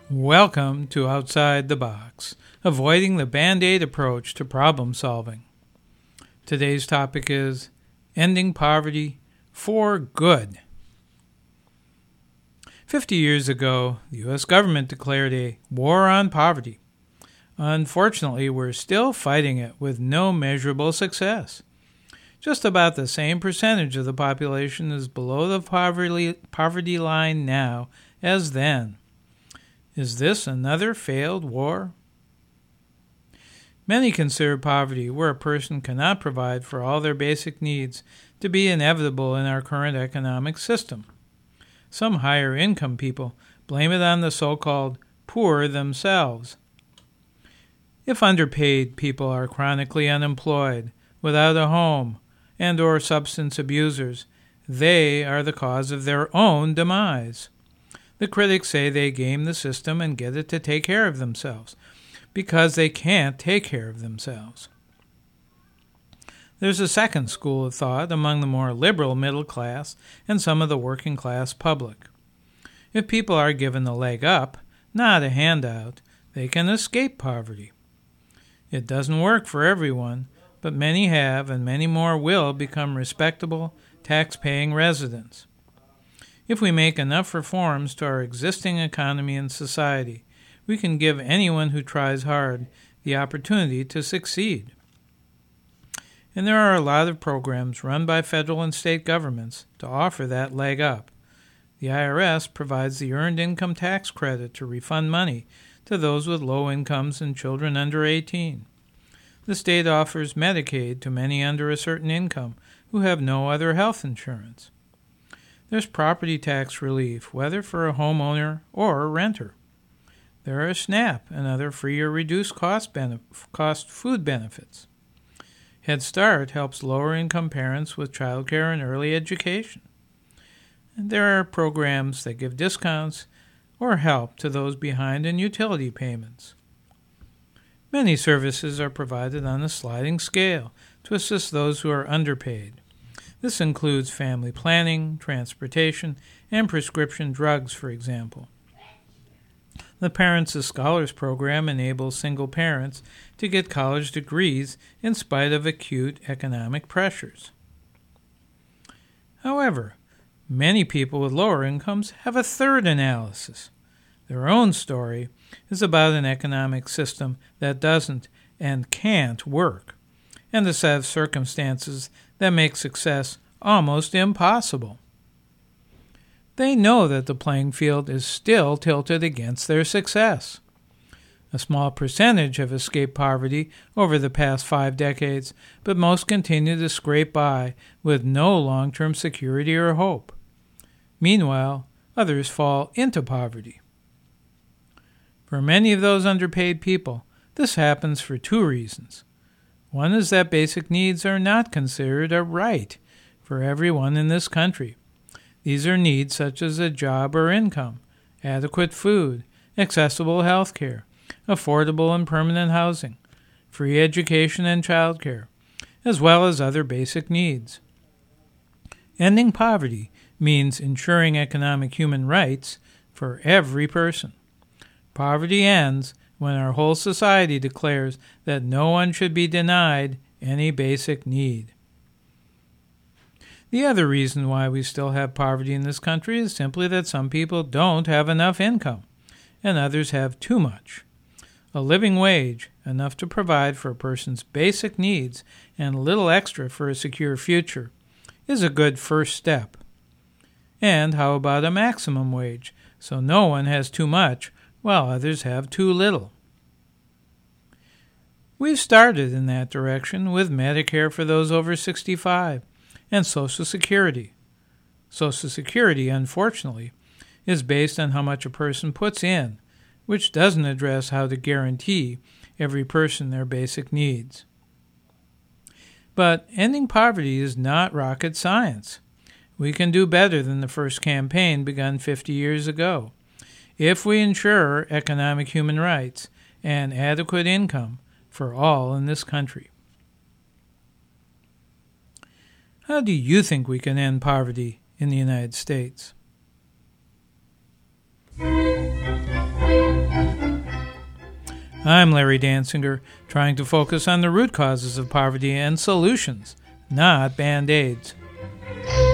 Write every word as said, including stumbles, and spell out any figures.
Welcome to Outside the Box, avoiding the Band-Aid approach to problem solving. Today's topic is ending poverty for good. Fifty years ago, the U S government declared a war on poverty. Unfortunately, we're still fighting it with no measurable success. Just about the same percentage of the population is below the poverty, poverty line now as then. Is this another failed war? Many consider poverty, where a person cannot provide for all their basic needs, to be inevitable in our current economic system. Some higher income people blame it on the so-called poor themselves. If underpaid people are chronically unemployed, without a home, and or substance abusers, they are the cause of their own demise. The critics say they game the system and get it to take care of themselves, because they can't take care of themselves. There's a second school of thought among the more liberal middle class and some of the working class public. If people are given a leg up, not a handout, they can escape poverty. It doesn't work for everyone, but many have and many more will become respectable, tax-paying residents. If we make enough reforms to our existing economy and society, we can give anyone who tries hard the opportunity to succeed. And there are a lot of programs run by federal and state governments to offer that leg up. The I R S provides the Earned Income Tax Credit to refund money to those with low incomes and children under eighteen. The state offers Medicaid to many under a certain income who have no other health insurance. There's property tax relief, whether for a homeowner or a renter. There are SNAP and other free or reduced cost, benef- cost food benefits. Head Start helps lower-income parents with childcare and early education. And there are programs that give discounts or help to those behind in utility payments. Many services are provided on a sliding scale to assist those who are underpaid. This includes family planning, transportation, and prescription drugs, for example. The Parents as Scholars program enables single parents to get college degrees in spite of acute economic pressures. However, many people with lower incomes have a third analysis. Their own story is about an economic system that doesn't and can't work, and a set of circumstances that make success almost impossible. They know that the playing field is still tilted against their success. A small percentage have escaped poverty over the past five decades, but most continue to scrape by with no long-term security or hope. Meanwhile, others fall into poverty. For many of those underpaid people, this happens for two reasons. One is that basic needs are not considered a right for everyone in this country. These are needs such as a job or income, adequate food, accessible health care, affordable and permanent housing, free education and child care, as well as other basic needs. Ending poverty means ensuring economic human rights for every person. Poverty ends when our whole society declares that no one should be denied any basic need. The other reason why we still have poverty in this country is simply that some people don't have enough income, and others have too much. A living wage, enough to provide for a person's basic needs and a little extra for a secure future, is a good first step. And how about a maximum wage, so no one has too much while others have too little? We've started in that direction with Medicare for those over sixty-five and Social Security. Social Security, unfortunately, is based on how much a person puts in, which doesn't address how to guarantee every person their basic needs. But ending poverty is not rocket science. We can do better than the first campaign begun fifty years ago. If we ensure economic human rights and adequate income for all in this country. How do you think we can end poverty in the United States? I'm Larry Dansinger, trying to focus on the root causes of poverty and solutions, not Band-Aids.